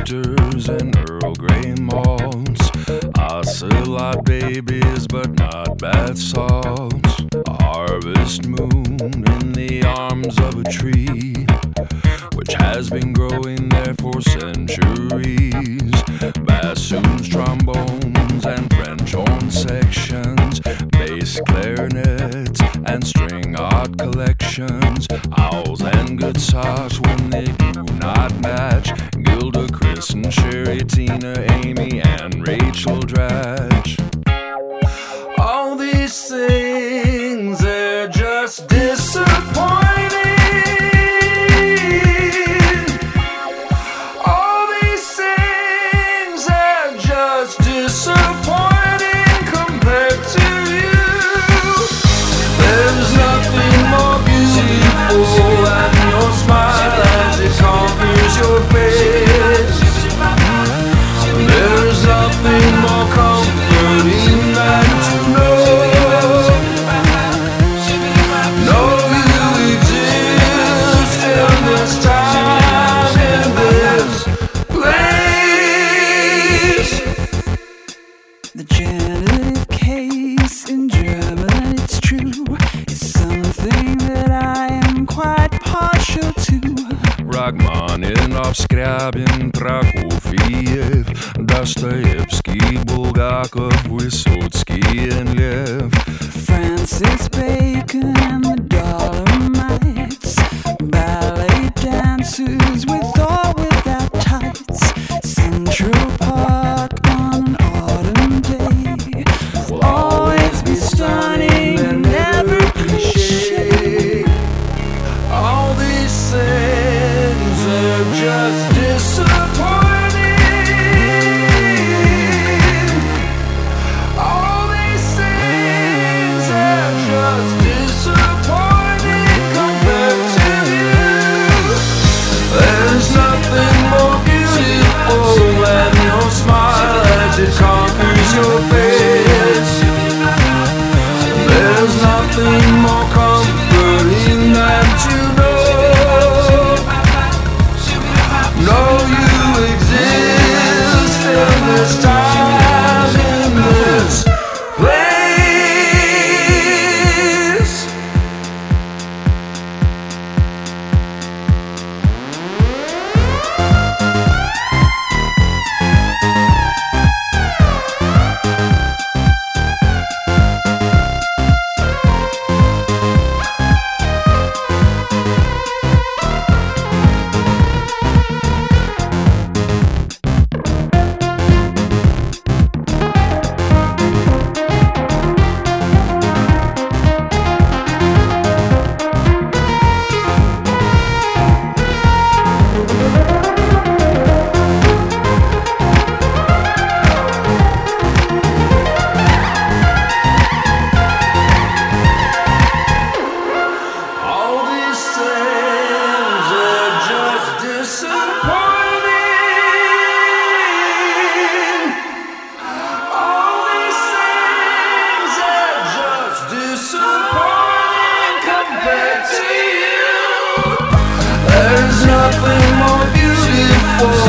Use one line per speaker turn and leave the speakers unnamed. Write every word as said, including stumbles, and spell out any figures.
bitters and Earl Grey malts, ocelot babies but not bath salts, a harvest moon in the arms of a tree which has been growing there for centuries, bassoons, trombones, and French horn sections, bass clarinets and string art collections, owls and good socks when they do not match, Gilda, Chris, and Sherry, Tina, Amy, and Rachel Dratch. All these things, they're just disappointing. All these things, they're just disappointing compared to you. There's nothing more beautiful than your smile as it conquers your face. There's nothing more comforting than to know, know you exist in this time, in this place.
The genitive case in German, it's true, is something that I am quite partial to.
Rachmaninoff, Scriabin, Prokofiev, Dostoevsky, Bulgakov, Vysotsky, and Lev,
Francis Bacon and the Dolomites, ballet dancers with or without tights, Central Park on an autumn day will always be stunning and never cliche.
All these things are just disappointing. All these things are just disappointing compared to you. There's nothing more beautiful than your smile as it conquers your face. There's nothing more comforting than to know, know you exist in this time, in this place. There's nothing more beautiful